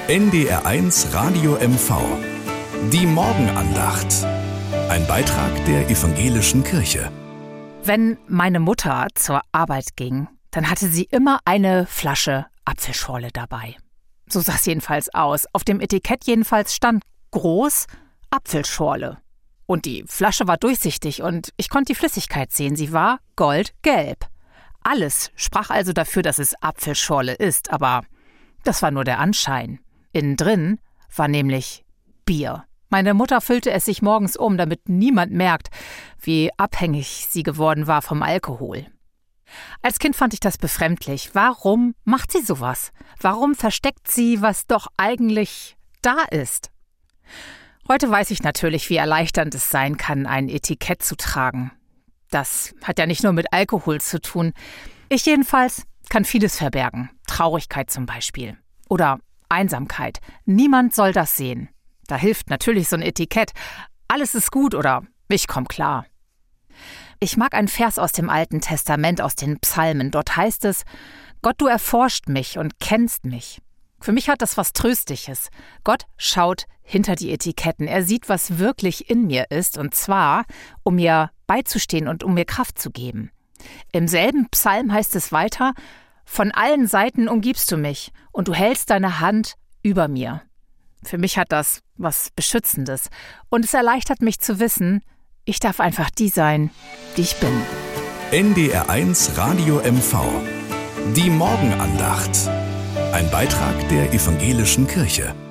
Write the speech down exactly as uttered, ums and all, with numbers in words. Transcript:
N D R eins Radio M V. Die Morgenandacht. Ein Beitrag der Evangelischen Kirche. Wenn meine Mutter zur Arbeit ging, dann hatte sie immer eine Flasche Apfelschorle dabei. So sah es jedenfalls aus. Auf dem Etikett jedenfalls stand groß Apfelschorle. Und die Flasche war durchsichtig und ich konnte die Flüssigkeit sehen. Sie war goldgelb. Alles sprach also dafür, dass es Apfelschorle ist, aber das war nur der Anschein. Innen drin war nämlich Bier. Meine Mutter füllte es sich morgens um, damit niemand merkt, wie abhängig sie geworden war vom Alkohol. Als Kind fand ich das befremdlich. Warum macht sie sowas? Warum versteckt sie, was doch eigentlich da ist? Heute weiß ich natürlich, wie erleichternd es sein kann, ein Etikett zu tragen. Das hat ja nicht nur mit Alkohol zu tun. Ich jedenfalls kann vieles verbergen. Traurigkeit zum Beispiel. Oder Einsamkeit. Niemand soll das sehen. Da hilft natürlich so ein Etikett. Alles ist gut oder ich komm klar. Ich mag einen Vers aus dem Alten Testament, aus den Psalmen. Dort heißt es: Gott, du erforscht mich und kennst mich. Für mich hat das was Tröstliches. Gott schaut hinter die Etiketten. Er sieht, was wirklich in mir ist, und zwar, um mir beizustehen und um mir Kraft zu geben. Im selben Psalm heißt es weiter: Von allen Seiten umgibst du mich und du hältst deine Hand über mir. Für mich hat das was Beschützendes und es erleichtert mich zu wissen, ich darf einfach die sein, die ich bin. N D R eins Radio M V. Die Morgenandacht. Ein Beitrag der Evangelischen Kirche.